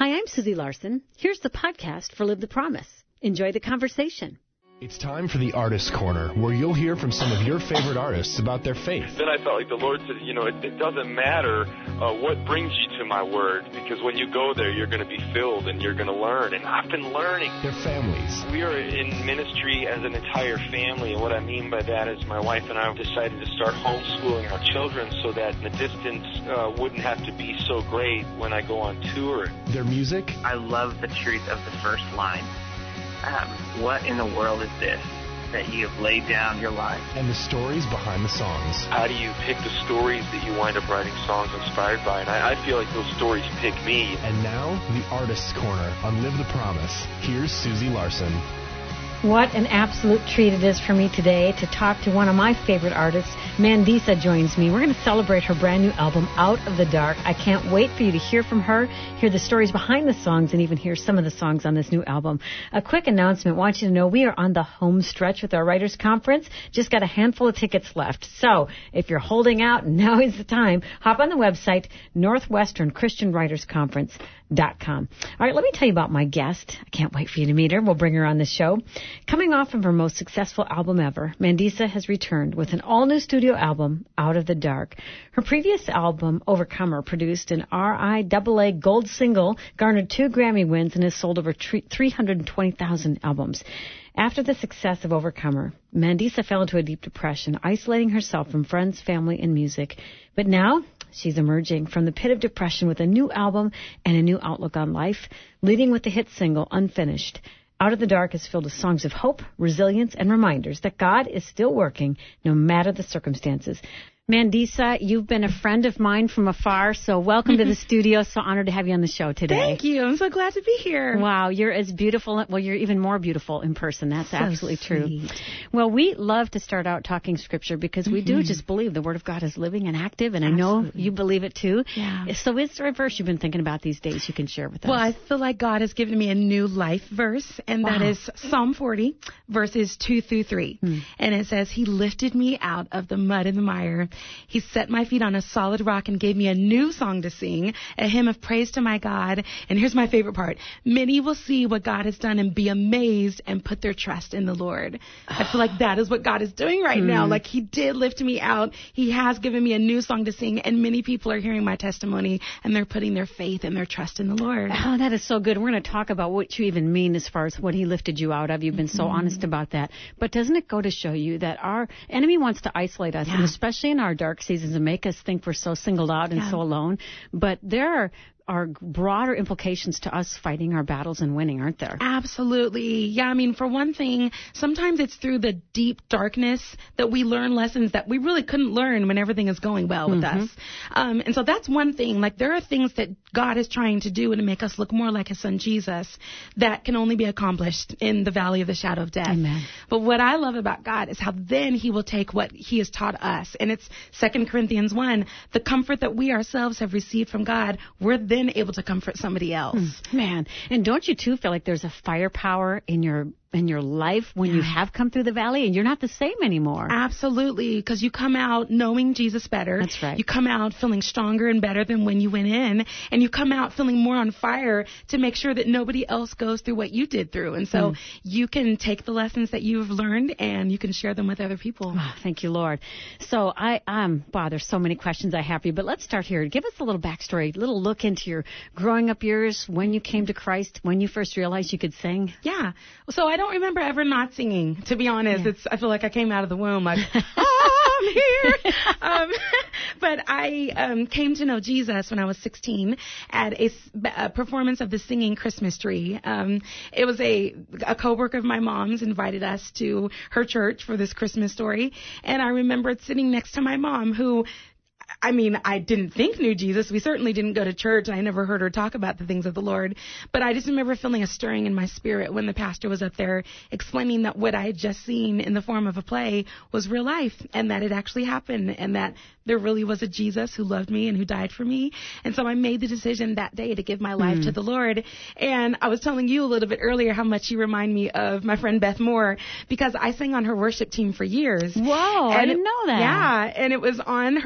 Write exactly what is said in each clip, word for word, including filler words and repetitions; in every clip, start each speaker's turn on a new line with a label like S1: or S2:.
S1: Hi, I'm Susie Larson. Here's the podcast for Live the Promise. Enjoy the conversation.
S2: It's time for the Artist's Corner, where you'll hear from some of your favorite artists about their faith.
S3: Then I felt like the Lord said, you know, it, it doesn't matter uh, what brings you to my word, because when you go there, you're going to be filled and you're going to learn. And I've been learning.
S2: Their families.
S3: We are in ministry as an entire family, and what I mean by that is my wife and I have decided to start homeschooling our children so that the distance uh, wouldn't have to be so great when I go on tour.
S2: Their music.
S4: I love the truth of the first line. Um, what in the world is this that you have laid down your life?
S2: And the stories behind the songs.
S3: How do you pick the stories that you wind up writing songs inspired by? And I, I feel like those stories pick me.
S2: And now, the Artist's Corner on Live the Promise. Here's Susie Larson.
S1: What an absolute treat it is for me today to talk to one of my favorite artists. Mandisa joins me. We're going to celebrate her brand new album, Out of the Dark. I can't wait for you to hear from her, hear the stories behind the songs, and even hear some of the songs on this new album. A quick announcement. I want you to know we are on the home stretch with our Writers' Conference. Just got a handful of tickets left. So if you're holding out, now is the time. Hop on the website, Northwestern Christian Writers Conference dot com. All right, let me tell you about my guest. I can't wait for you to meet her. We'll bring her on the show. Coming off of her most successful album ever, Mandisa has returned with an all-new studio album, Out of the Dark. Her previous album, Overcomer, produced an R I A A gold single, garnered two Grammy wins, and has sold over three hundred twenty thousand albums. After the success of Overcomer, Mandisa fell into a deep depression, isolating herself from friends, family, and music. But now, she's emerging from the pit of depression with a new album and a new outlook on life, leading with the hit single, Unfinished. Out of the Dark is filled with songs of hope, resilience, and reminders that God is still working no matter the circumstances. Mandisa, you've been a friend of mine from afar, so welcome to the studio. So honored to have you on the show today.
S5: Thank you. I'm so glad to be here.
S1: Wow, you're as beautiful. Well, you're even more beautiful in person. That's
S5: so
S1: absolutely
S5: sweet.
S1: true. Well, we love to start out talking Scripture because we mm-hmm. do just believe the Word of God is living and active, and
S5: Absolutely.
S1: I know you believe it too.
S5: Yeah.
S1: So is there a verse you've been thinking about these days you can share with us?
S5: Well, I feel like God has given me a new life verse, and
S1: wow.
S5: that is Psalm forty, verses two through three. Hmm. And it says, He lifted me out of the mud and the mire. He set my feet on a solid rock and gave me a new song to sing, a hymn of praise to my God. And here's my favorite part. Many will see what God has done and be amazed and put their trust in the Lord. I feel like that is what God is doing right mm. now. Like He did lift me out. He has given me a new song to sing, and many people are hearing my testimony, and they're putting their faith and their trust in the Lord.
S1: Oh, that is so good. We're going to talk about what you even mean as far as what He lifted you out of. You've been so mm-hmm. honest about that. But doesn't it go to show you that our enemy wants to isolate us, yeah. and especially in our dark seasons, and make us think we're so singled out and yeah. so alone. But there are are broader implications to us fighting our battles and winning, aren't there?
S5: Absolutely. Yeah, I mean, for one thing, sometimes it's through the deep darkness that we learn lessons that we really couldn't learn when everything is going well with mm-hmm. us. Um, and so that's one thing. Like, there are things that God is trying to do to make us look more like His Son Jesus that can only be accomplished in the valley of the shadow of death.
S1: Amen.
S5: But what I love about God is how then He will take what He has taught us. And it's Second Corinthians one, the comfort that we ourselves have received from God, we're then able to comfort somebody else.
S1: Mm, man, and don't you too feel like there's a firepower in your in your life when yeah. you have come through the valley and you're not the same anymore?
S5: Absolutely, because you come out knowing Jesus better.
S1: That's right.
S5: You come out feeling stronger and better than when you went in, and you come out feeling more on fire to make sure that nobody else goes through what you did through. And so mm. you can take the lessons that you've learned and you can share them with other people.
S1: Oh, thank you, Lord. So I, um, wow, there's so many questions I have for you, but let's start here. Give us a little backstory, a little look into your growing up years, when you came to Christ, when you first realized you could sing.
S5: Yeah. So I don't remember ever not singing, to be honest. Yeah. It's I feel like I came out of the womb like, oh, I'm here. um, but I um, came to know Jesus when I was sixteen at a, a performance of the Singing Christmas Tree. Um, it was a, a coworker of my mom's invited us to her church for this Christmas story. And I remembered sitting next to my mom, who, I mean, I didn't think knew Jesus. We certainly didn't go to church. I never heard her talk about the things of the Lord. But I just remember feeling a stirring in my spirit when the pastor was up there explaining that what I had just seen in the form of a play was real life, and that it actually happened, and that there really was a Jesus who loved me and who died for me. And so I made the decision that day to give my life mm. to the Lord. And I was telling you a little bit earlier how much you remind me of my friend Beth Moore, because I sang on her worship team for years.
S1: Whoa,
S5: and
S1: I didn't know that.
S5: Yeah, and it was on her worship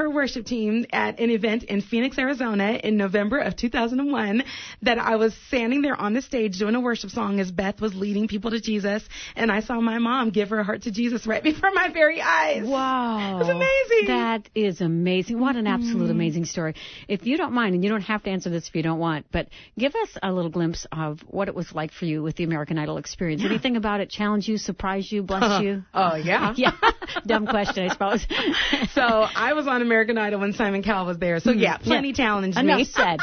S5: team at an event in Phoenix, Arizona in November of two thousand one that I was standing there on the stage doing a worship song as Beth was leading people to Jesus, and I saw my mom give her heart to Jesus right before my very eyes.
S1: Wow.
S5: It was amazing.
S1: That is amazing. What an absolute amazing story. If you don't mind, and you don't have to answer this if you don't want, but give us a little glimpse of what it was like for you with the American Idol experience. Yeah. Anything about it challenge you, surprise you, bless uh, you?
S5: Oh, uh, yeah.
S1: Yeah. Dumb question, I suppose.
S5: So I was on American Idol when Simon Cowell was there. So, yeah, plenty yeah. challenged
S1: Enough
S5: me.
S1: said.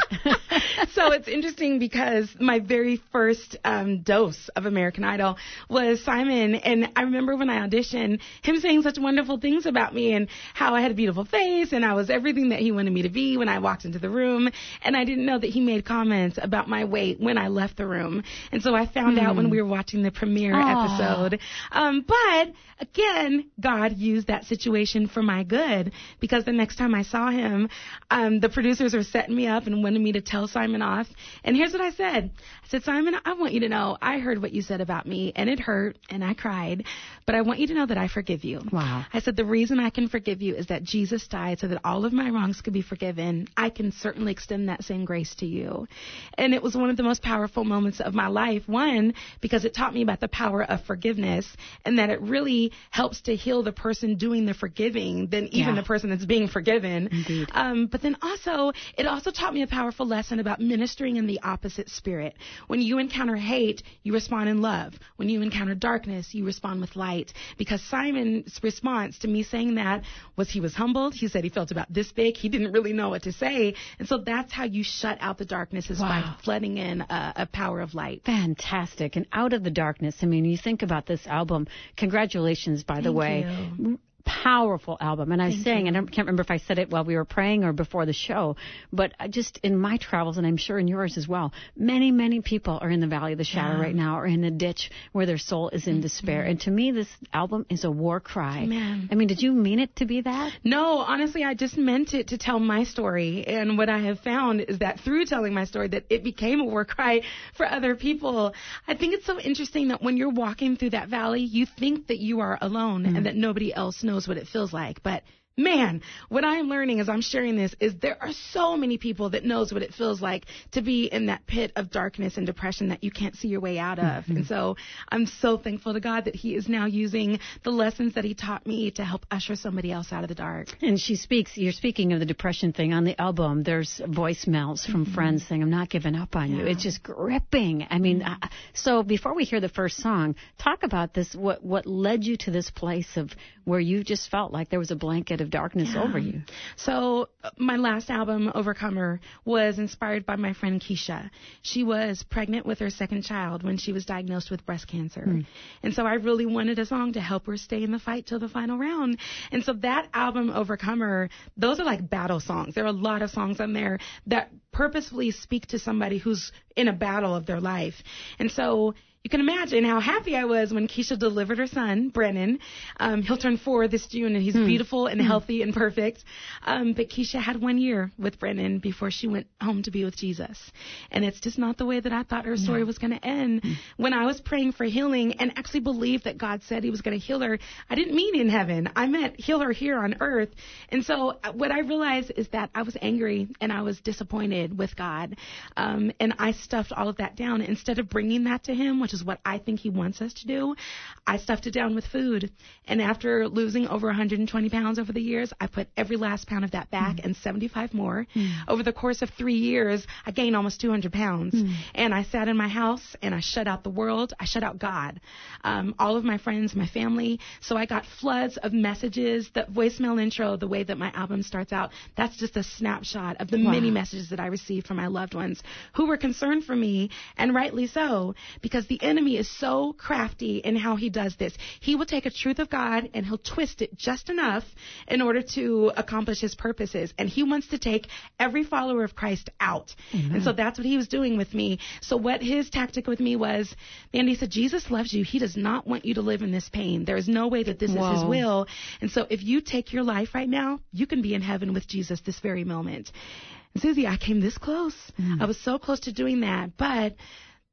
S5: So it's interesting because my very first um, dose of American Idol was Simon. And I remember when I auditioned, him saying such wonderful things about me and how I had a beautiful face and I was everything that he wanted me to be when I walked into the room. And I didn't know that he made comments about my weight when I left the room. And so I found mm. out when we were watching the premiere Aww. episode. Um, but again, God used that situation for my good, because the next time I saw him, um, the producers were setting me up and wanted me to tell Simon off. And here's what I said. I said, Simon, I want you to know I heard what you said about me, and it hurt, and I cried, but I want you to know that I forgive you.
S1: Wow.
S5: I said, the reason I can forgive you is that Jesus died so that all of my wrongs could be forgiven. I can certainly extend that same grace to you. And it was one of the most powerful moments of my life. One, because it taught me about the power of forgiveness, and that it really helps to heal the person doing the forgiving than even yeah. the person that's being forgiven.
S1: Indeed.
S5: Um, but then also, it also taught me a powerful lesson about ministering in the opposite spirit. When you encounter hate, you respond in love. When you encounter darkness, you respond with light. Because Simon's response to me saying that was he was humbled. He said he felt about this big. He didn't really know what to say. And so that's how you shut out the darkness, is wow. by flooding in a, a power of light.
S1: Fantastic. And out of the darkness, I mean, you think about this album. Congratulations, by the
S5: Thank
S1: way.
S5: You.
S1: Powerful album. And I was
S5: Thank
S1: saying,
S5: you.
S1: and I can't remember if I said it while we were praying or before the show, but just in my travels, and I'm sure in yours as well, many, many people are in the valley of the shadow yeah. right now, or in the ditch where their soul is in mm-hmm. despair. And to me, this album is a war cry.
S5: Amen.
S1: I mean, did you mean it to be that?
S5: No, honestly, I just meant it to tell my story. And what I have found is that through telling my story, that it became a war cry for other people. I think it's so interesting that when you're walking through that valley, you think that you are alone mm-hmm. and that nobody else knows what it feels like. But man, what I'm learning as I'm sharing this is there are so many people that knows what it feels like to be in that pit of darkness and depression that you can't see your way out of. Mm-hmm. And so I'm so thankful to God that he is now using the lessons that he taught me to help usher somebody else out of the dark.
S1: And she speaks, you're speaking of the depression thing on the album. There's voicemails from mm-hmm. friends saying, I'm not giving up on yeah. you. It's just gripping. I mean, mm-hmm. uh, so before we hear the first song, talk about this, what, what led you to this place of where you just felt like there was a blanket of darkness yeah. over you.
S5: So uh, my last album, Overcomer, was inspired by my friend Keisha. She was pregnant with her second child when she was diagnosed with breast cancer. Mm. And so I really wanted a song to help her stay in the fight till the final round. And so that album, Overcomer, those are like battle songs. There are a lot of songs on there that purposefully speak to somebody who's in a battle of their life. And so you can imagine how happy I was when Keisha delivered her son, Brennan. Um, he'll turn four this June, and he's mm. beautiful and mm. healthy and perfect. Um, but Keisha had one year with Brennan before she went home to be with Jesus. And it's just not the way that I thought her story no. was going to end. Mm. When I was praying for healing and actually believed that God said he was going to heal her, I didn't mean in heaven. I meant heal her here on earth. And so what I realized is that I was angry and I was disappointed with God. Um, and I stuffed all of that down. Instead of bringing that to him, which is what I think he wants us to do, I stuffed it down with food. And after losing over one hundred twenty pounds over the years, I put every last pound of that back mm. and seventy-five more. Mm. Over the course of three years, I gained almost two hundred pounds. Mm. And I sat in my house and I shut out the world. I shut out God, um, all of my friends, my family. So I got floods of messages. The voicemail intro, the way that my album starts out, that's just a snapshot of the wow. many messages that I received from my loved ones who were concerned for me, and rightly so, because the enemy is so crafty in how he does this. He will take a truth of God and he'll twist it just enough in order to accomplish his purposes. And he wants to take every follower of Christ out. Amen. And so that's what he was doing with me. So what his tactic with me was, Mandy said, Jesus loves you. He does not want you to live in this pain. There is no way that this Whoa. is his will. And so if you take your life right now, you can be in heaven with Jesus this very moment. And Susie, I came this close. Mm. I was so close to doing that. But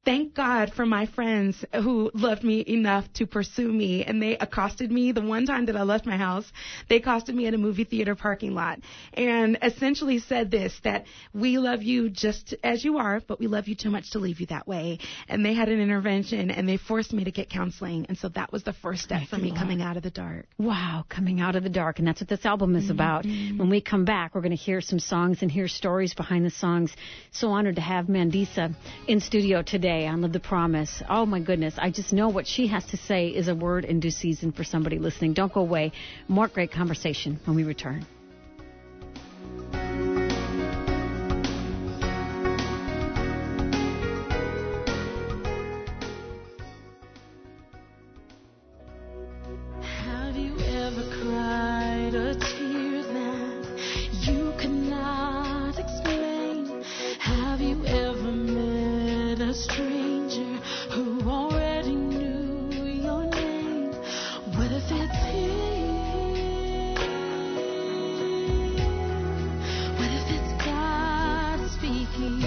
S5: thank God for my friends who loved me enough to pursue me, and they accosted me the one time that I left my house. They accosted me at a movie theater parking lot and essentially said this, that we love you just as you are, but we love you too much to leave you that way. And they had an intervention, and they forced me to get counseling, and so that was the first step for me Lord. coming out of the dark.
S1: Wow, coming out of the dark, and that's what this album is mm-hmm. about. When we come back, we're going to hear some songs and hear stories behind the songs. So honored to have Mandisa in studio today on Live the Promise. Oh, my goodness. I just know what she has to say is a word in due season for somebody listening. Don't go away. More great conversation when we return.
S6: Have you ever cried a tear that you cannot explain? Have you ever met a stranger who already knew your name? What if it's him? What if it's God speaking?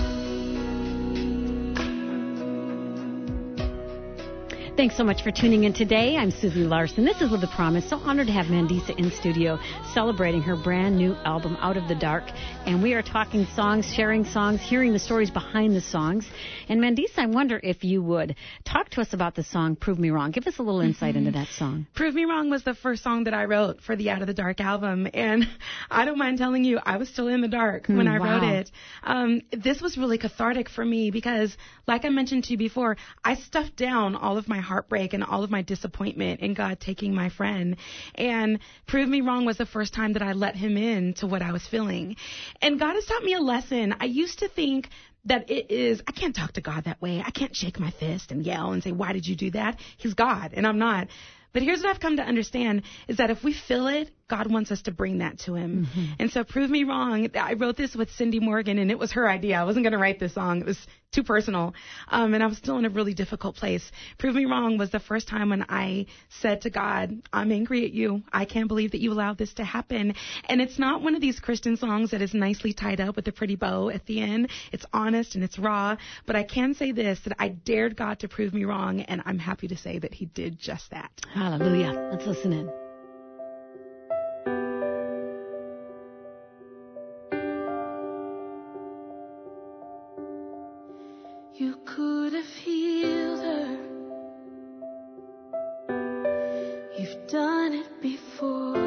S1: Thanks so much for tuning in today. I'm Susie Larson. This is Live the Promise. So honored to have Mandisa in studio celebrating her brand new album, Out of the Dark. And we are talking songs, sharing songs, hearing the stories behind the songs. And Mandisa, I wonder if you would talk to us about the song Prove Me Wrong. Give us a little insight mm-hmm. into that song.
S5: Prove Me Wrong was the first song that I wrote for the Out of the Dark album. And I don't mind telling you, I was still in the dark mm, when I wow. wrote it. Um, this was really cathartic for me because, like I mentioned to you before, I stuffed down all of my heartbreak and all of my disappointment in God taking my friend. And Prove Me Wrong was the first time that I let him in to what I was feeling. And God has taught me a lesson. I used to think that it is, I can't talk to God that way. I can't shake my fist and yell and say, why did you do that? He's God, and I'm not. But here's what I've come to understand is that if we feel it, God wants us to bring that to him. Mm-hmm. And so Prove Me Wrong, I wrote this with Cindy Morgan, and it was her idea. I wasn't going to write this song. It was too personal. Um, and I was still in a really difficult place. Prove Me Wrong was the first time when I said to God, I'm angry at you. I can't believe that you allowed this to happen. And it's not one of these Christian songs that is nicely tied up with a pretty bow at the end. It's honest and it's raw. But I can say this, that I dared God to prove me wrong, and I'm happy to say that he did just that.
S1: Hallelujah. Let's listen in.
S6: You could have healed her. You've done it before.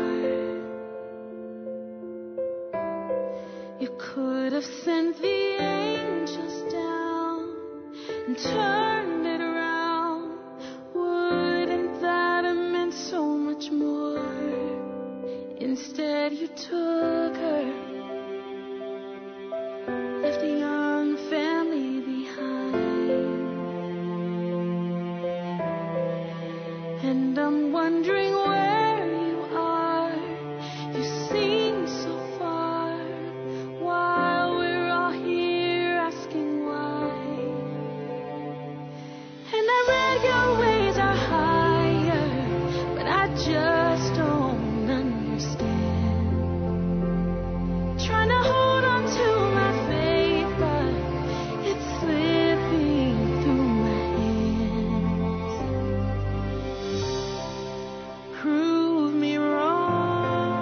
S6: You could have sent the angels down and turned it around. Wouldn't that have meant so much more? Instead, you took her, left a young family behind. And I'm wondering where you are. You seem so far, while we're all here asking why. And I read your ways are higher, but I just don't understand. Trying to hold on to my faith, but it's slipping through my hands. Prove me wrong.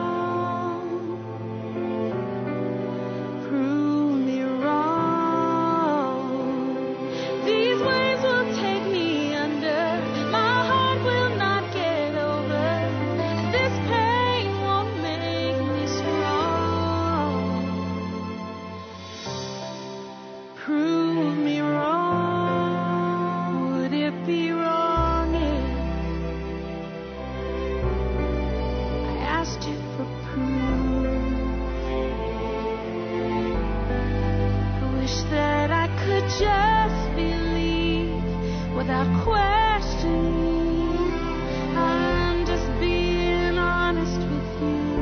S6: Prove me wrong. These waves will take me under. My heart will not get over. This pain won't make me strong. Prove me wrong. Would it be wrong if I asked you for proof? I wish that I could just believe without questioning. I'm just being honest with you.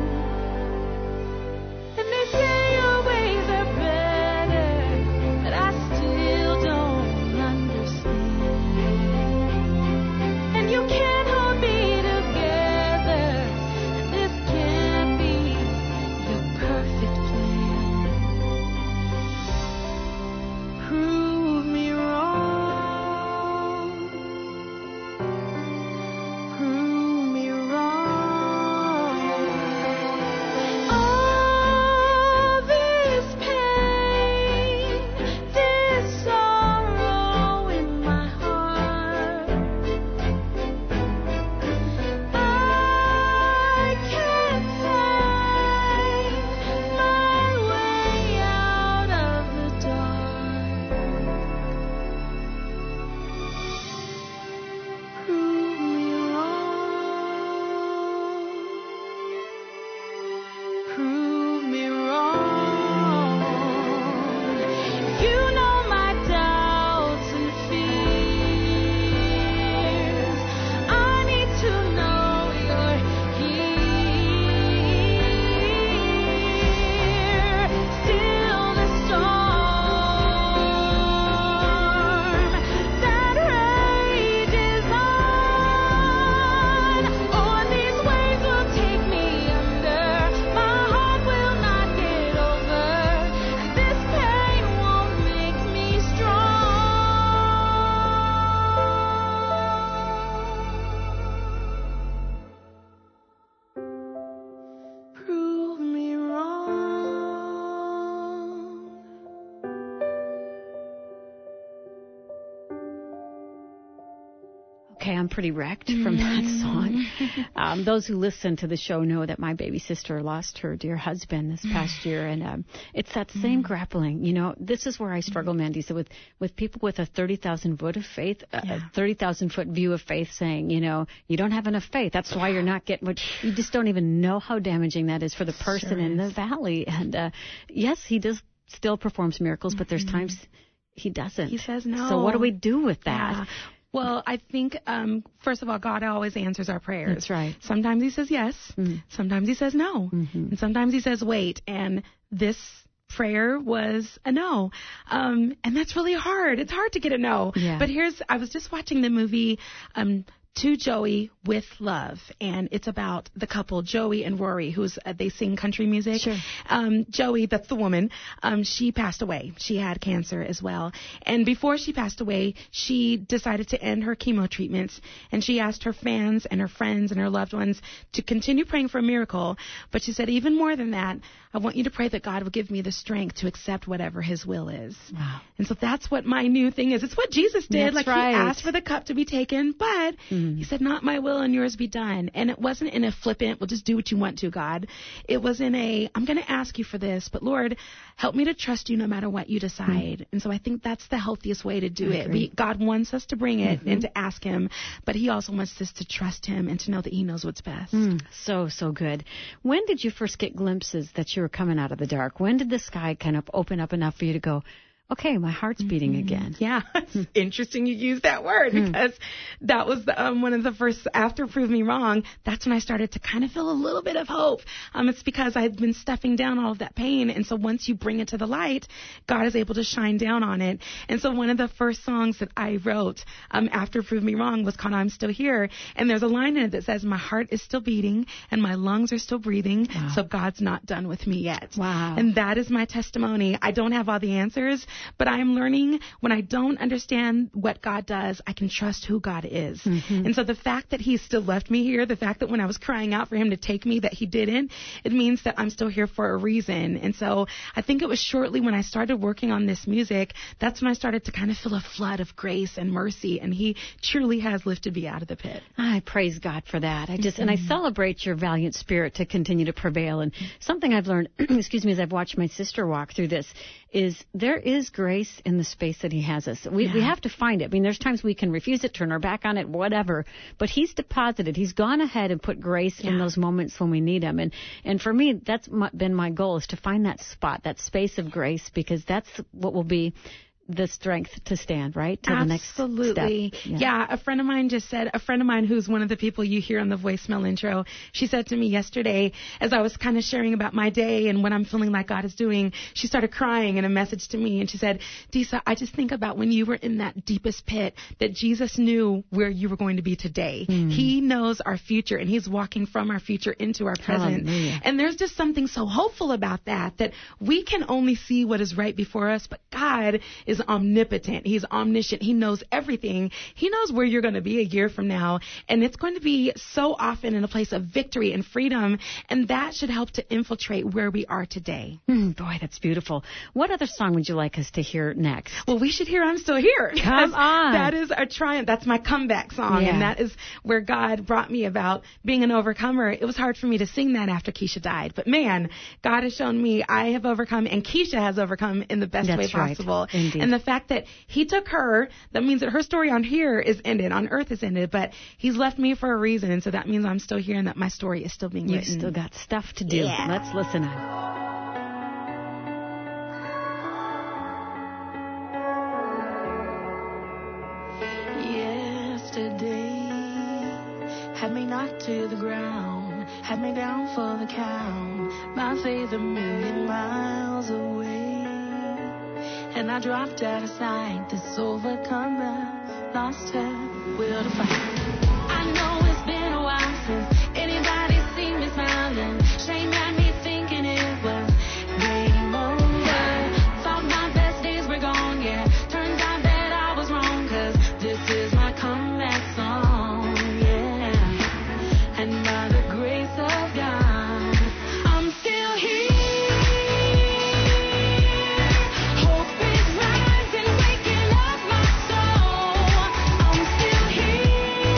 S6: And they say your ways are better, but I still don't understand. And you can't hold me together, and this can't be your perfect plan. Prove me wrong.
S1: Okay, I'm pretty wrecked from that song. Um, those who listen to the show know that my baby sister lost her dear husband this past year, and um, it's that same grappling. You know, this is where I struggle, Mandy. So with, with people with a thirty thousand foot of faith, yeah. a thirty thousand foot view of faith, saying, you know, you don't have enough faith. That's why you're not getting what you just don't even know how damaging that is for the person sure in the valley. And uh, yes, he does still performs miracles, but there's times he doesn't.
S5: He says no.
S1: So what do we do with that?
S5: Yeah. Well, I think, um, first of all, God always answers our prayers.
S1: That's right.
S5: Sometimes he says yes. Mm. Sometimes he says no. Mm-hmm. And sometimes he says wait. And this prayer was a no. Um, and that's really hard. It's hard to get a no.
S1: Yeah.
S5: But here's, I was just watching the movie, um, To Joey with Love, and it's about the couple Joey and Rory, who's uh, they sing country music.
S1: Sure.
S5: Um, Joey, that's the woman. Um, she passed away. She had cancer as well, and before she passed away, she decided to end her chemo treatments, and she asked her fans and her friends and her loved ones to continue praying for a miracle. But she said, even more than that, I want you to pray that God will give me the strength to accept whatever His will is.
S1: Wow.
S5: And so that's what my new thing is. It's what Jesus did.
S1: That's
S5: like
S1: right.
S5: He asked for the cup to be taken, but mm. He said, not my will and yours be done. And it wasn't in a flippant, well, just do what you want to, God. It was in a, I'm going to ask you for this, but Lord, help me to trust you no matter what you decide. Mm. And so I think that's the healthiest way to do
S1: I
S5: it. We, God wants us to bring it mm-hmm. and to ask Him, but He also wants us to trust Him and to know that He knows what's best.
S1: Mm, so, so good. When did you first get glimpses that you were coming out of the dark? When did the sky kind of open up enough for you to go, okay, my heart's beating mm-hmm. again?
S5: Yeah, it's interesting you use that word mm. because that was the, um, one of the first, after Prove Me Wrong, that's when I started to kind of feel a little bit of hope. Um, it's because I'd been stuffing down all of that pain, and so once you bring it to the light, God is able to shine down on it. And so one of the first songs that I wrote um, after Prove Me Wrong was called I'm Still Here, and there's a line in it that says, my heart is still beating, and my lungs are still breathing, wow. so God's not done with me yet.
S1: Wow.
S5: And that is my testimony. I don't have all the answers, but I am learning when I don't understand what God does, I can trust who God is. Mm-hmm. And so the fact that He's still left me here, the fact that when I was crying out for Him to take me, that He didn't, it means that I'm still here for a reason. And so I think it was shortly when I started working on this music, that's when I started to kind of feel a flood of grace and mercy. And He truly has lifted me out of the pit.
S1: I praise God for that. I just, mm-hmm. and I celebrate your valiant spirit to continue to prevail. And something I've learned, excuse me, as I've watched my sister walk through this, is there is grace in the space that He has us. We, yeah. we have to find it. I mean, there's times we can refuse it, turn our back on it, whatever. But He's deposited. He's gone ahead and put grace yeah. in those moments when we need Him. And and for me, that's my, been my goal, is to find that spot, that space of grace, because that's what will be the strength to stand, right? To
S5: Absolutely.
S1: The next step.
S5: Yeah. yeah, a friend of mine just said, a friend of mine who's one of the people you hear on the voicemail intro, she said to me yesterday, as I was kind of sharing about my day and what I'm feeling like God is doing, she started crying in a message to me, and she said, Disa, I just think about when you were in that deepest pit, that Jesus knew where you were going to be today. Mm. He knows our future, and He's walking from our future into our present.
S1: Hallelujah.
S5: And there's just something so hopeful about that, that we can only see what is right before us, but God is omnipotent. He's omniscient. He knows everything. He knows where you're going to be a year from now, and it's going to be so often in a place of victory and freedom, and that should help to infiltrate where we are today.
S1: Mm, boy, that's beautiful. What other song would you like us to hear next?
S5: Well, we should hear I'm Still Here.
S1: Come on.
S5: That is a triumph. That's my comeback song,
S1: yeah.
S5: and that is where God brought me about being an overcomer. It was hard for me to sing that after Keisha died, but man, God has shown me I have overcome, and Keisha has overcome in the best
S1: that's
S5: way possible.
S1: Right. Indeed.
S5: And the fact that He took her, that means that her story on here is ended, on earth is ended, but He's left me for a reason, and so that means I'm still here and that my story is still being
S1: You've
S5: written.
S1: still got stuff to do.
S5: Yeah.
S1: Let's listen on.
S6: Had me knocked to the ground, had me down for the count, my faith a million miles away, and I dropped out of sight. This overcomer lost her will to fight. I know it's been a while since anybody seen me smiling. Shame at me thinking it was game over. Thought my best days were gone, yeah. Turns out that I was wrong, 'cause this is my comeback song. And by the grace of God, I'm still here. Hope is rising, waking up my soul. I'm still here.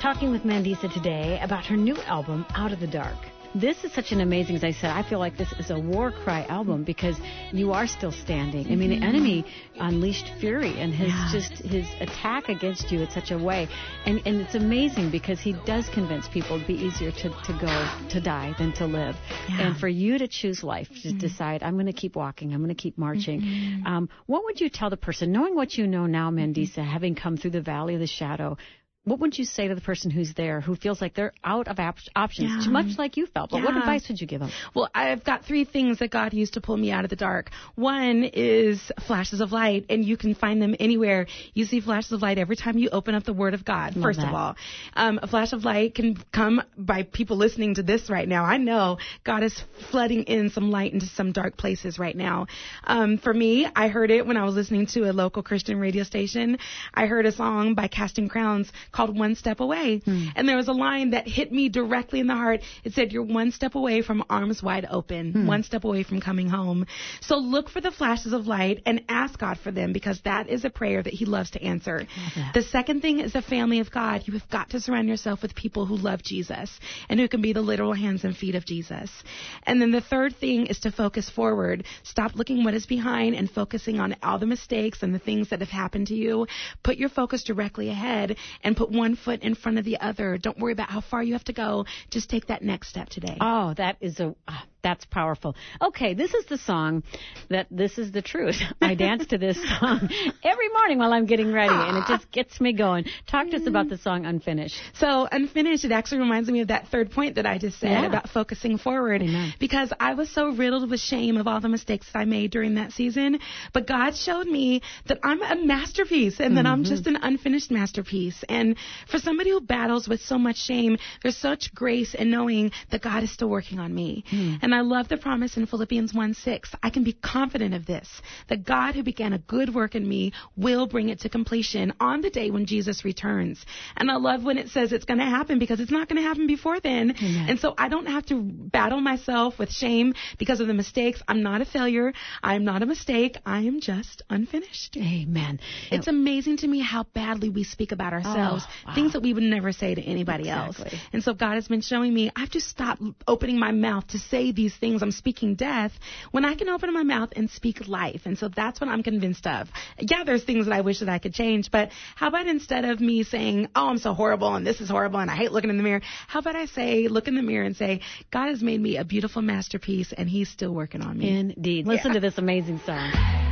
S1: talking with Mandisa today about her new album, Out of the Dark. This is such an amazing, as I said, I feel like this is a war cry album because you are still standing. I mean, the enemy unleashed fury and his
S5: Yeah.
S1: just his attack against you in such a way. And and it's amazing because he does convince people it'd be easier to, to go to die than to live.
S5: Yeah.
S1: And for you to choose life, to mm-hmm. decide, I'm going to keep walking, I'm going to keep marching. Mm-hmm. Um, what would you tell the person, knowing what you know now, Mandisa, mm-hmm. having come through the valley of the shadow, what would you say to the person who's there, who feels like they're out of op- options,
S5: Yeah.
S1: too much like you felt? But
S5: Yeah.
S1: what advice would you give them?
S5: Well, I've got three things that God used to pull me out of the dark. One is flashes of light, and you can find them anywhere. You see flashes of light every time you open up the Word of God,
S1: Love
S5: first
S1: that.
S5: of all. Um, a flash of light can come by people listening to this right now. I know God is flooding in some light into some dark places right now. Um, for me, I heard it when I was listening to a local Christian radio station. I heard a song by Casting Crowns called One Step Away. Hmm. And there was a line that hit me directly in the heart. It said, you're one step away from arms wide open, hmm. one step away from coming home. So look for the flashes of light and ask God for them, because that is a prayer that he loves to answer. The second thing is the family of God. You have got to surround yourself with people who love Jesus and who can be the literal hands and feet of Jesus. And then the third thing is to focus forward. Stop looking what is behind and focusing on all the mistakes and the things that have happened to you. Put your focus directly ahead and put one foot in front of the other. Don't worry about how far you have to go. Just take that next step today.
S1: Oh, that is a uh, that's powerful. Okay, this is the song that this is the truth. I dance to this song every morning while I'm getting ready, and it just gets me going. Talk to us about the song Unfinished.
S5: So Unfinished, it actually reminds me of that third point that I just said
S1: Yeah.
S5: about focusing forward.
S1: Amen.
S5: Because I was so riddled with shame of all the mistakes that I made during that season. But God showed me that I'm a masterpiece and that
S1: Mm-hmm.
S5: I'm just an unfinished masterpiece. And for somebody who battles with so much shame, there's such grace in knowing that God is still working on me. Mm. And I love the promise in Philippians one six. I can be confident of this, that God who began a good work in me will bring it to completion on the day when Jesus returns. And I love when it says it's going to happen, because it's not going to happen before then.
S1: Amen.
S5: And so I don't have to battle myself with shame because of the mistakes. I'm not a failure. I'm not a mistake. I am just unfinished.
S1: Amen.
S5: It's amazing to me how badly we speak about ourselves,
S1: Oh, wow.
S5: things that we would never say to anybody
S1: Exactly.
S5: else. And so God has been showing me I have to stop opening my mouth to say these things. I'm speaking death when I can open my mouth and speak life. And so that's what I'm convinced of. Yeah, there's things that I wish that I could change, but how about instead of me saying, oh, I'm so horrible and this is horrible and I hate looking in the mirror, how about I say, look in the mirror and say, God has made me a beautiful masterpiece and he's still working on me.
S1: Indeed. Listen
S5: Yeah.
S1: to this amazing song.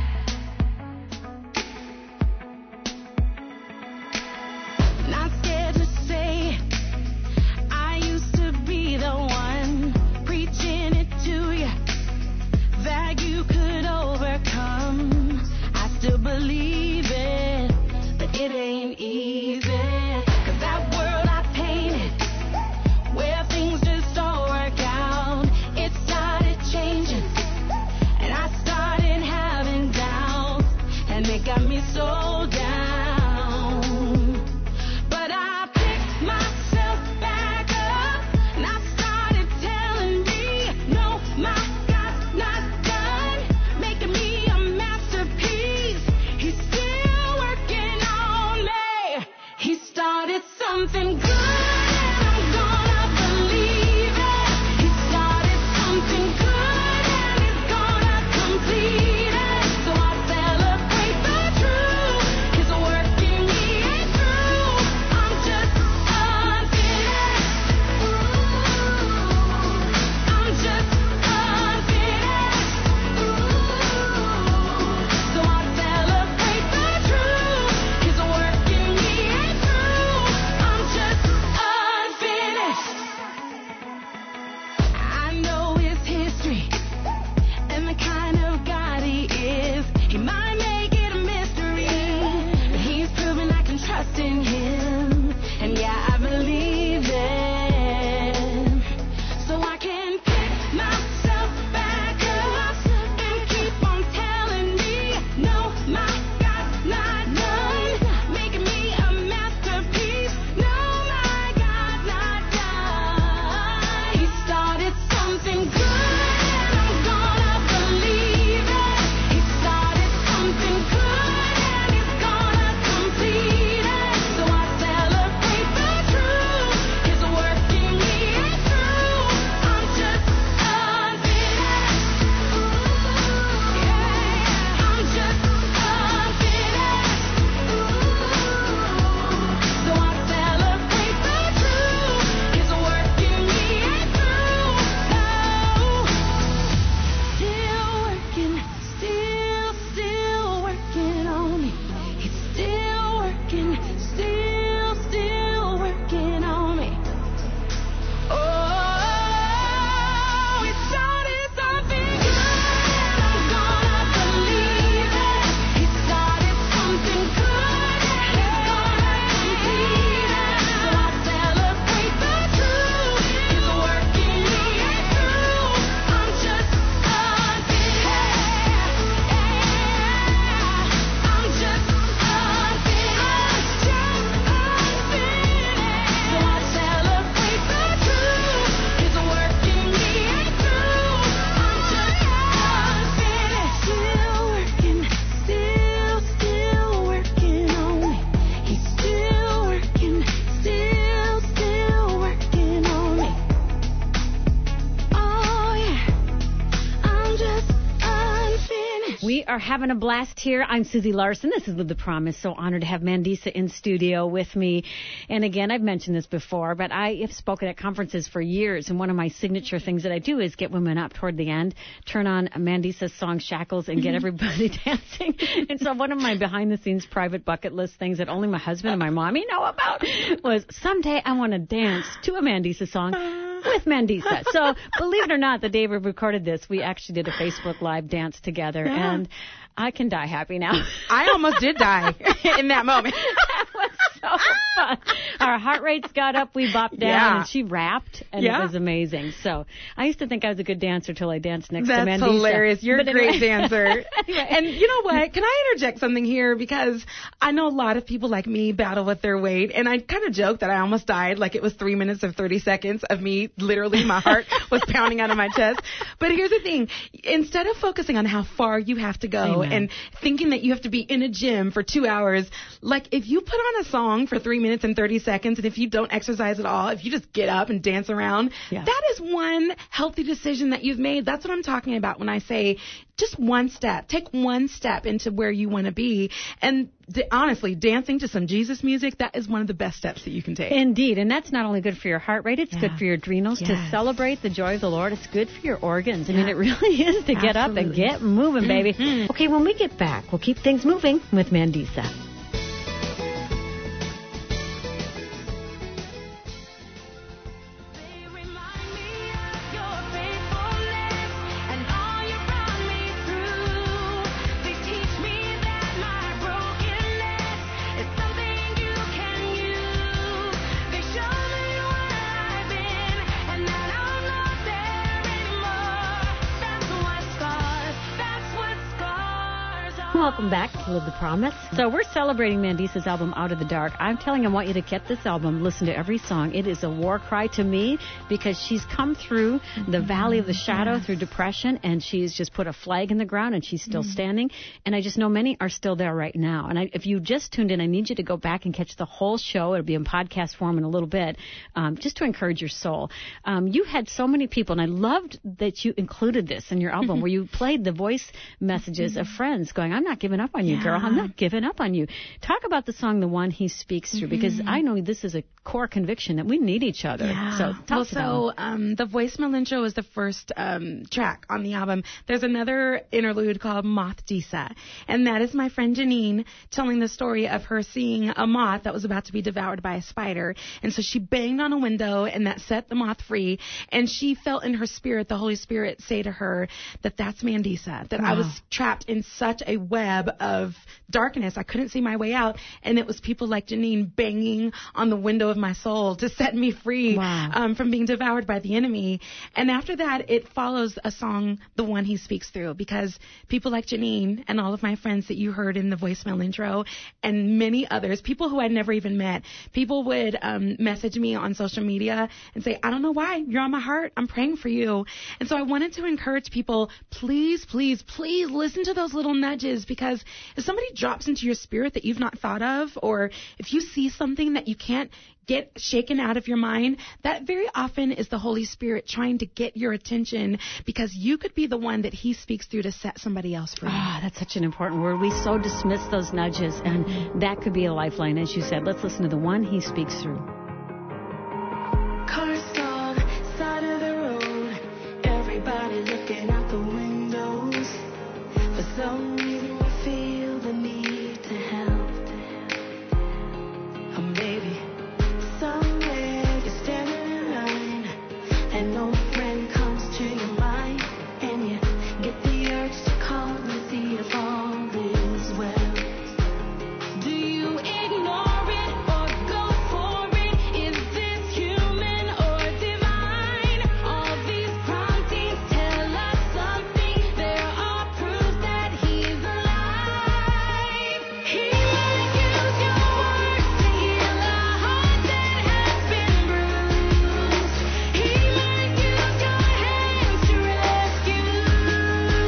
S6: Not scared to say I used to be the one preaching it to you that you could overcome. I still believe it, but it ain't easy. 'Cause that world I painted, where things just don't work out, it started changing, and I started having
S1: are having a blast here. I'm Susie Larson. This is Live the Promise. So honored to have Mandisa in studio with me. And again, I've mentioned this before, but I have spoken at conferences for years. And one of my signature things that I do is get women up toward the end, turn on Mandisa's song Shackles, and get everybody dancing. And so one of my behind-the-scenes private bucket list things that only my husband and my mommy know about was someday I want to dance to a Mandisa song with Mandisa. So believe it or not, the day we recorded this, we actually did a Facebook Live dance together, yeah. and I can die happy now.
S5: I almost did die in that moment.
S1: That was so fun. Our heart rates got up, we bopped down,
S5: yeah.
S1: and she rapped, and
S5: yeah.
S1: it was amazing. So I used to think I was a good dancer till I danced next
S5: That's
S1: to Mandisa.
S5: That's hilarious. You're
S1: but
S5: a great
S1: anyway.
S5: dancer. Anyway. And you know what? Can I interject something here? Because I know a lot of people like me battle with their weight, and I kind of joke that I almost died, like it was three minutes of thirty seconds of me, literally, my heart was pounding out of my chest. But here's the thing. Instead of focusing on how far you have to go
S1: Amen.
S5: and thinking that you have to be in a gym for two hours, like if you put on a song for three minutes and thirty seconds, and if you don't exercise at all, if you just get up and dance around,
S1: yeah.
S5: that is one healthy decision that you've made. That's what I'm talking about when I say just one step. Take one step into where you want to be. And d- honestly, dancing to some Jesus music, that is one of the best steps that you can take.
S1: Indeed. And that's not only good for your heart rate, it's
S5: yeah.
S1: good for your adrenals
S5: yes.
S1: to celebrate the joy of the Lord. It's good for your organs. I
S5: yeah.
S1: mean, it really is to get
S5: Absolutely.
S1: up and get moving, baby.
S5: Mm-hmm.
S1: Okay, when we get back, we'll keep things moving with Mandisa. Welcome back to Live the Promise. So we're celebrating Mandisa's album, Out of the Dark. I'm telling you, I want you to get this album, listen to every song. It is a war cry to me because she's come through the valley of the shadow, yes. through depression, and she's just put a flag in the ground, and she's still mm. standing. And I just know many are still there right now. And I, if you just tuned in, I need you to go back and catch the whole show. It'll be in podcast form in a little bit, um, just to encourage your soul. Um, you had so many people, and I loved that you included this in your album where you played the voice messages of friends going, I'm not giving up on you,
S5: yeah.
S1: girl. I'm not giving up on you. Talk about the song, The One He Speaks Through, mm-hmm. because I know this is a core conviction that we need each other.
S5: Yeah.
S1: So, talk
S5: well,
S1: to
S5: so um, the voicemail intro is the first um, track on the album. There's another interlude called Moth Disa, and that is my friend Janine telling the story of her seeing a moth that was about to be devoured by a spider, and so she banged on a window, and that set the moth free, and she felt in her spirit, the Holy Spirit say to her that that's Mandisa, that wow. I was trapped in such a web of darkness. I couldn't see my way out, and it was people like Janine banging on the window of my soul to set me free
S1: wow.
S5: um, from being devoured by the enemy. And after that, it follows a song, The One He Speaks Through, because people like Janine and all of my friends that you heard in the voicemail intro, and many others, people who I'd never even met, people would um, message me on social media and say, I don't know why, you're on my heart, I'm praying for you. And so I wanted to encourage people, please, please, please listen to those little nudges, because if somebody drops into your spirit that you've not thought of, or if you see something that you can't get shaken out of your mind, that very often is the Holy Spirit trying to get your attention, because you could be the one that He speaks through to set somebody else free.
S1: Ah, oh, that's such an important word. We so dismiss those nudges, and that could be a lifeline. As you said, let's listen to The One He Speaks Through.
S6: Car stalled, side of the road, everybody looking out the windows. For some reason you feel the need to help. Or maybe somewhere you're standing in line and no friend comes to your mind, and you get the urge to call and see if all is well. Do you ignore it or go for it? Is this human or divine? All these promptings tell us something. There are proofs that He's alive. He might use your words to heal a heart that has been bruised. He might use your hands to rescue.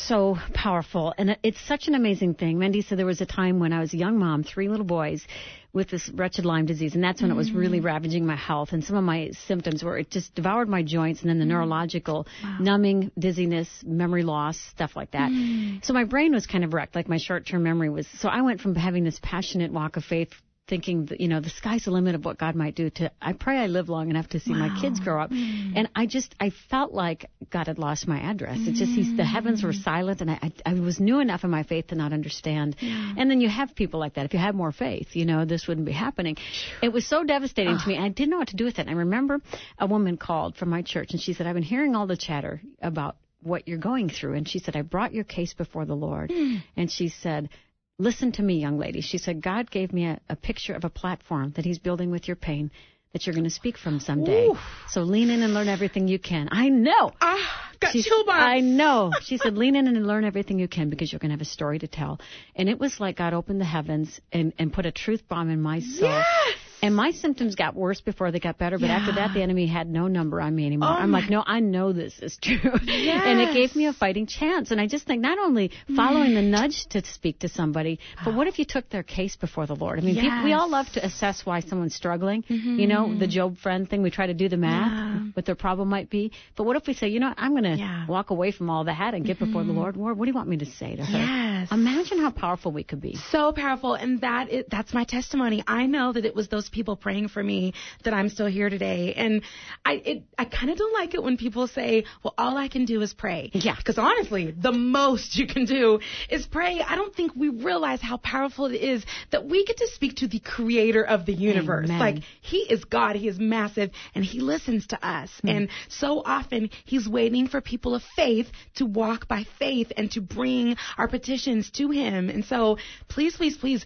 S1: so powerful, and it- it's such an amazing thing. Mandisa, there was a time when I was a young mom, three little boys, with this wretched Lyme disease, and that's when it was really ravaging my health. And some of my symptoms were it just devoured my joints, and then the neurological numbing, dizziness, memory loss, stuff like that. So my brain was kind of wrecked, like my short-term memory was. So I went from having this passionate walk of faith, thinking that, you know, the sky's the limit of what God might do, to I pray I live long enough to see wow. my kids grow up. Mm. And I just, I felt like God had lost my address. Mm. It just, he's, the heavens were silent, and I, I, I was new enough in my faith to not understand. Yeah. And then you have people like that. If you had more faith, you know, this wouldn't be happening. It was so devastating oh. to me, and I didn't know what to do with it. And I remember a woman called from my church, and she said, I've been hearing all the chatter about what you're going through. And she said, I brought your case before the Lord. Mm. And she said, listen to me, young lady. She said, God gave me a, a picture of a platform that he's building with your pain that you're going to speak from someday. Ooh. So lean in and learn everything you can. I know.
S5: Ah, got
S1: She-
S5: chill bumps.
S1: I know. She said, lean in and learn everything you can, because you're going to have a story to tell. And it was like God opened the heavens and, and put a truth bomb in my soul.
S5: Yes.
S1: And my symptoms got worse before they got better, but
S5: Yeah.
S1: after that, the enemy had no number on me anymore.
S5: Oh
S1: I'm
S5: my-
S1: like, no, I know this is true.
S5: Yes.
S1: And it gave me a fighting chance. And I just think not only following the nudge to speak to somebody, but what if you took their case before the Lord? I mean, people, we all love to assess why someone's struggling.
S5: Mm-hmm.
S1: You know, the Job friend thing, we try to do the math,
S5: Yeah.
S1: what their problem might be. But what if we say, you know what, I'm going to
S5: Yeah.
S1: walk away from all that and get before the Lord? Lord, what do you want me to say to her?
S5: Yes.
S1: Imagine how powerful we could be.
S5: So powerful, and that is, that's my testimony. I know that it was those people praying for me that I'm still here today. And I it, I kind of don't like it when people say, well, all I can do is pray.
S1: Yeah.
S5: Because honestly, the most you can do is pray. I don't think we realize how powerful it is that we get to speak to the creator of the universe.
S1: Amen.
S5: Like, he is God, he is massive, and he listens to us.
S1: Mm.
S5: And so often he's waiting for people of faith to walk by faith and to bring our petitions to him. And so please, please, please,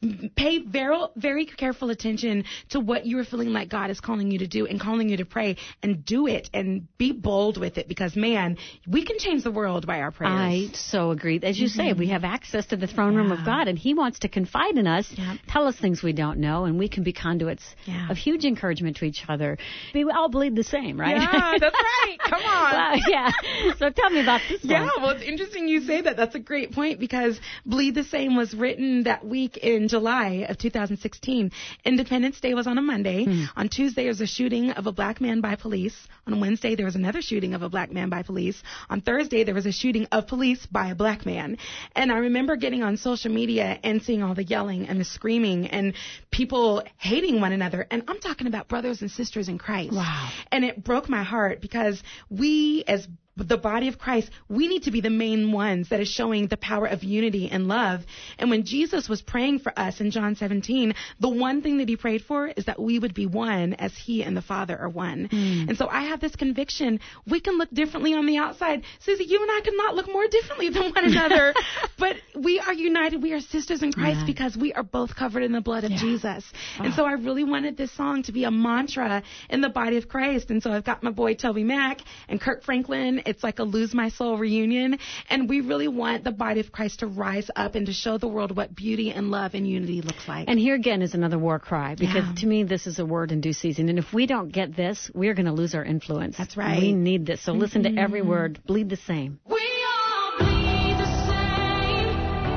S5: pay very, very careful attention to what you are feeling like God is calling you to do and calling you to pray, and do it and be bold with it, because, man, we can change the world by our prayers.
S1: I so agree. As you
S5: Mm-hmm.
S1: say, we have access to the throne room of
S5: Yeah.
S1: God, and he wants to confide in us,
S5: Yep.
S1: tell us things we don't know, and we can be conduits
S5: Yeah.
S1: of huge encouragement to each other. We all bleed the same, right?
S5: Yeah, that's right. Come on.
S1: Well, yeah. So tell me about this
S5: Yeah,
S1: one.
S5: well, it's interesting you say that. That's a great point, because Bleed the Same was written that week in July of two thousand sixteen. Independence Day was on a Monday.
S1: Hmm.
S5: On Tuesday, there was a shooting of a black man by police. On Wednesday, there was another shooting of a black man by police. On Thursday, there was a shooting of police by a black man. And I remember getting on social media and seeing all the yelling and the screaming and people hating one another. And I'm talking about brothers and sisters in Christ.
S1: Wow.
S5: And it broke my heart, because we, as the body of Christ, we need to be the main ones that is showing the power of unity and love. And when Jesus was praying for us in John seventeen, the one thing that he prayed for is that we would be one as he and the Father are one.
S1: Mm.
S5: And so I have this conviction, we can look differently on the outside. Susie, you and I cannot look more differently than one another, but we are united. We are sisters in Christ,
S1: Yeah.
S5: because we are both covered in the blood of
S1: Yeah.
S5: Jesus. And
S1: Oh.
S5: so I really wanted this song to be a mantra in the body of Christ. And so I've got my boy Toby Mac and Kirk Franklin. It's like a Lose My Soul reunion. And we really want the body of Christ to rise up and to show the world what beauty and love and unity looks like.
S1: And here again is another war cry, because
S5: Yeah.
S1: to me this is a word in due season. And if we don't get this, we're going to lose our influence.
S5: That's right.
S1: We need this. So listen to every word. Bleed the same.
S6: We all bleed the same.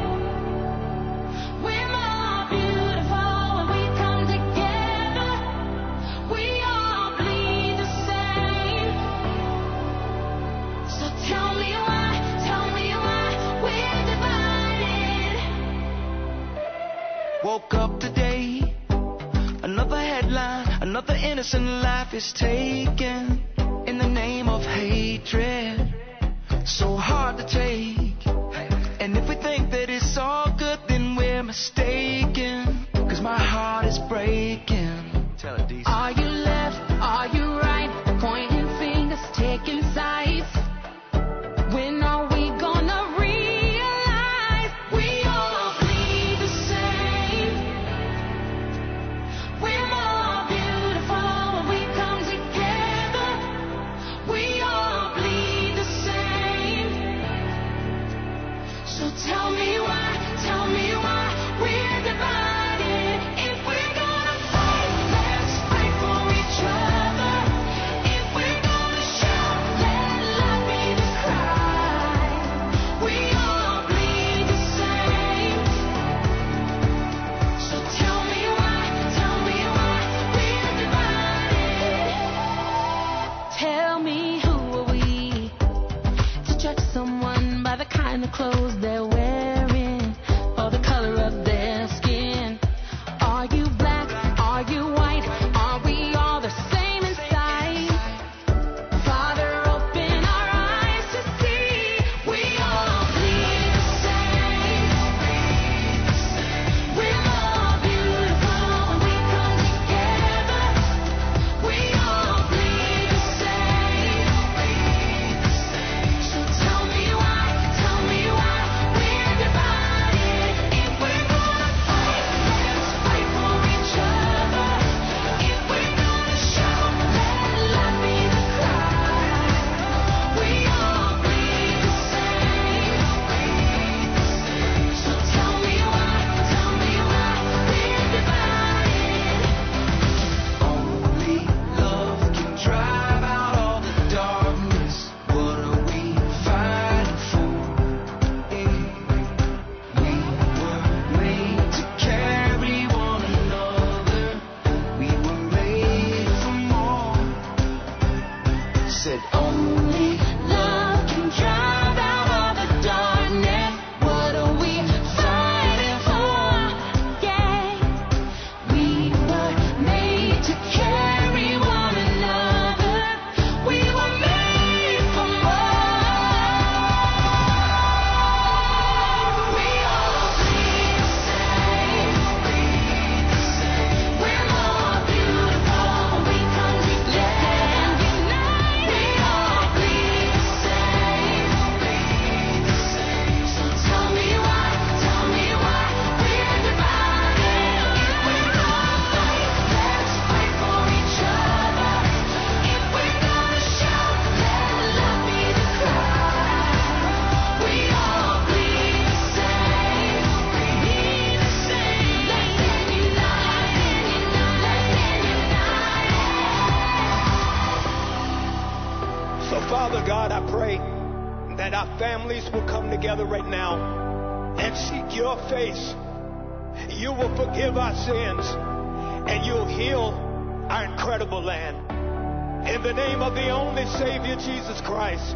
S6: We're more beautiful when we come together. We all bleed the same. So tell me why, tell me why we're divided.
S7: Woke up today, another headline, another innocent life is taken in the name of hatred. So hard to take. And if we think that it's all good, then we're mistaken. Cause my heart is breaking. Tell it, D C.
S6: Are you left? Are you right? Pointing fingers, taking sides. When are we gonna realize we all bleed the same? We're more beautiful when we come together. We all bleed the same. So tell me why, tell me why we're divided. If we're gonna fight, let's fight for each other. If we're gonna shout, let love be the cry. We
S8: families will come together right now and seek your face. You will forgive our sins and you'll heal our incredible land. In the name of the only Savior, Jesus Christ.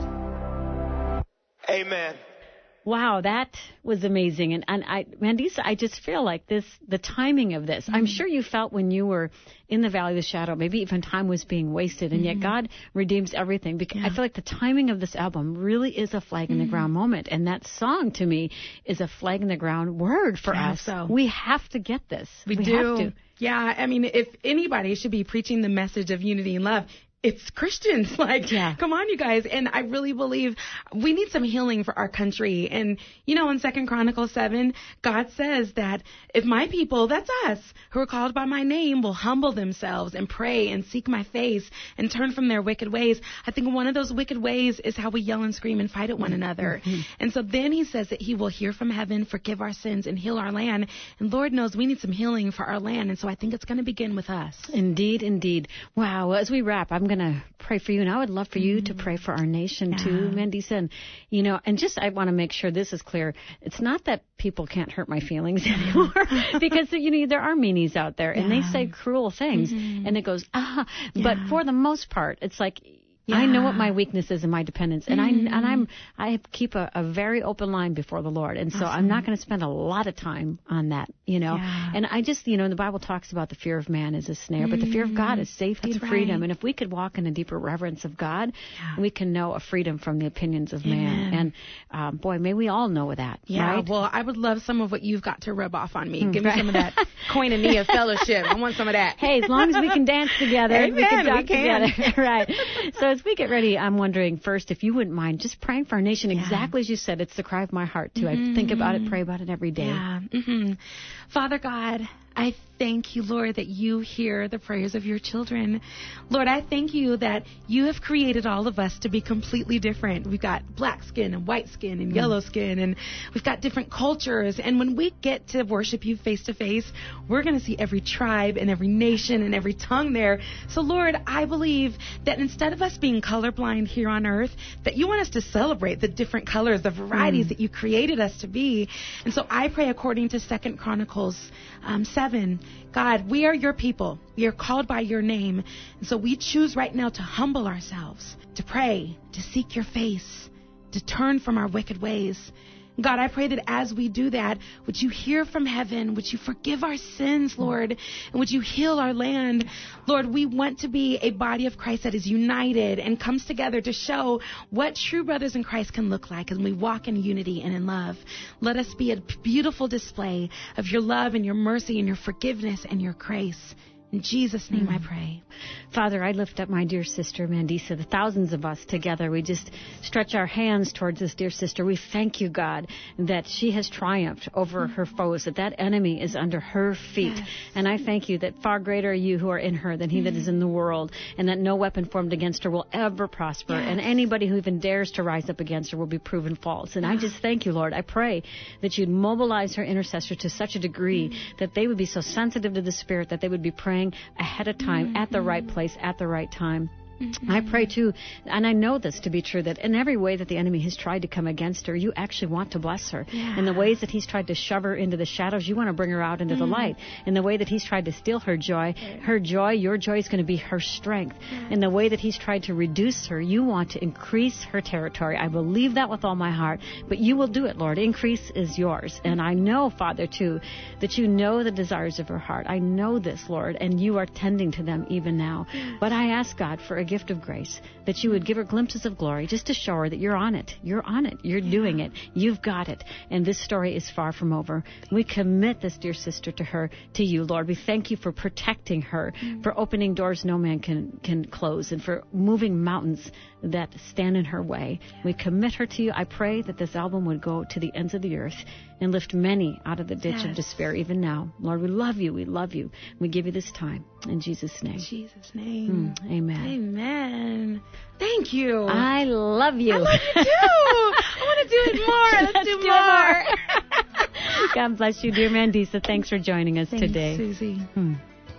S8: Amen.
S1: Wow, that was amazing. And, and I, Mandisa, I just feel like this, the timing of this, mm-hmm. I'm sure you felt when you were in the valley of the shadow, maybe even time was being wasted, and mm-hmm. yet God redeems everything. Because yeah. I feel like the timing of this album really is a flag in mm-hmm. the ground moment. And that song, to me, is a flag in the ground word for
S5: yeah,
S1: us.
S5: So.
S1: We have to get this.
S5: We,
S1: we
S5: do.
S1: have to.
S5: Yeah, I mean, if anybody should be preaching the message of unity and love, it's Christians. Like, yeah. Come on, you guys. And I really believe we need some healing for our country. And, you know, in Second Chronicles seven, God says that if my people, that's us, who are called by my name, will humble themselves and pray and seek my face and turn from their wicked ways. I think one of those wicked ways is how we yell and scream and fight at one another. Mm-hmm. And so then he says that he will hear from heaven, forgive our sins, and heal our land. And Lord knows we need some healing for our land. And so I think it's going to begin with us.
S1: Indeed, indeed. Wow. Well, as we wrap, I'm going to pray for you, and I would love for you mm-hmm. to pray for our nation yeah. too, Mandisa. And, you know, and just I want to make sure this is clear. It's not that people can't hurt my feelings anymore, because, you know, there are meanies out there, and yeah. they say cruel things, mm-hmm. and it goes, ah. Yeah. But for the most part, it's like, yeah. I know what my weakness is and my dependence, and mm-hmm. I and I'm I keep a, a very open line before the Lord, and so awesome. I'm not going to spend a lot of time on that, you know. Yeah. And I just, you know, the Bible talks about the fear of man is a snare, mm-hmm. but the fear of God is safety That's and freedom. Right. And if we could walk in a deeper reverence of God, yeah. we can know a freedom from the opinions of Amen. Man. And um, boy, may we all know that.
S5: Yeah.
S1: Right?
S5: Well, I would love some of what you've got to rub off on me. Mm-hmm. Give me some of that koinonia fellowship. I want some of that.
S1: Hey, as long as we can dance together,
S5: Amen.
S1: we can talk
S5: we can.
S1: together. Right. So as we get ready, I'm wondering first if you wouldn't mind just praying for our nation yeah. exactly as you said. It's the cry of my heart, too. Mm-hmm. I think about it, pray about it every day.
S5: Yeah. Mm-hmm. Father God, I thank you, Lord, that you hear the prayers of your children. Lord, I thank you that you have created all of us to be completely different. We've got black skin and white skin and mm. yellow skin, and we've got different cultures. And when we get to worship you face to face, we're going to see every tribe and every nation and every tongue there. So, Lord, I believe that instead of us being colorblind here on earth, that you want us to celebrate the different colors, the varieties mm. that you created us to be. And so I pray according to Second Chronicles um, seven, God, we are your people. We are called by your name. And so we choose right now to humble ourselves, to pray, to seek your face, to turn from our wicked ways. God, I pray that as we do that, would you hear from heaven? Would you forgive our sins, Lord? And would you heal our land? Lord, we want to be a body of Christ that is united and comes together to show what true brothers in Christ can look like as we walk in unity and in love. Let us be a beautiful display of your love and your mercy and your forgiveness and your grace. In Jesus' name mm. I pray.
S1: Father, I lift up my dear sister, Mandisa, the thousands of us together. We just stretch our hands towards this dear sister. We thank you, God, that she has triumphed over mm. her foes, that that enemy is under her feet. Yes. And I thank you that far greater are you who are in her than he mm. that is in the world, and that no weapon formed against her will ever prosper, yes. and anybody who even dares to rise up against her will be proven false. And I just thank you, Lord. I pray that you'd mobilize her intercessor to such a degree mm. that they would be so sensitive to the Spirit that they would be praying ahead of time, mm-hmm. at the right place, at the right time. Mm-hmm. I pray, too, and I know this to be true, that in every way that the enemy has tried to come against her, you actually want to bless her. Yeah. In the ways that he's tried to shove her into the shadows, you want to bring her out into mm-hmm. the light. In the way that he's tried to steal her joy, her joy, your joy is going to be her strength. Yeah. In the way that he's tried to reduce her, you want to increase her territory. I believe that with all my heart, but you will do it, Lord. Increase is yours. And I know, Father, too, that you know the desires of her heart. I know this, Lord, and you are tending to them even now. Yeah. But I ask, God, for a gift of grace, that you would give her glimpses of glory just to show her that you're on it. You're on it. You're yeah. doing it. You've got it. And this story is far from over. We commit this dear sister to her, to you, Lord. We thank you for protecting her, mm-hmm. for opening doors no man can, can close, and for moving mountains that stand in her way. We commit her to you. I pray that this album would go to the ends of the earth and lift many out of the ditch yes. of despair even now. Lord, we love you. We love you. We give you this time. In Jesus' name.
S5: In Jesus' name.
S1: Mm, amen.
S5: Amen. Thank you.
S1: I love you.
S5: I love you too. I want to do it more. Let's, Let's do, do more.
S1: God bless you, dear Mandisa. Thanks for joining us
S5: Thanks,
S1: today.
S5: Susie.
S1: Hmm.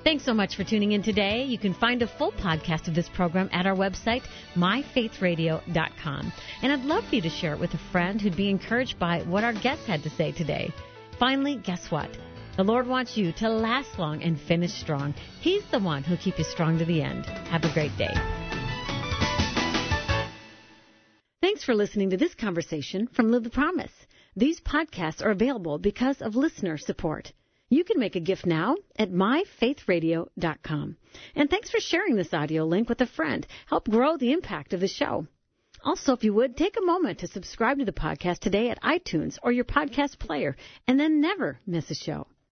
S1: Thanks so much for tuning in today. You can find a full podcast of this program at our website, my faith radio dot com. And I'd love for you to share it with a friend who'd be encouraged by what our guests had to say today. Finally, guess what? The Lord wants you to last long and finish strong. He's the one who'll keep you strong to the end. Have a great day. Thanks for listening to this conversation from Live the Promise. These podcasts are available because of listener support. You can make a gift now at my faith radio dot com. And thanks for sharing this audio link with a friend. Help grow the impact of the show. Also, if you would, take a moment to subscribe to the podcast today at iTunes or your podcast player, and then never miss a show.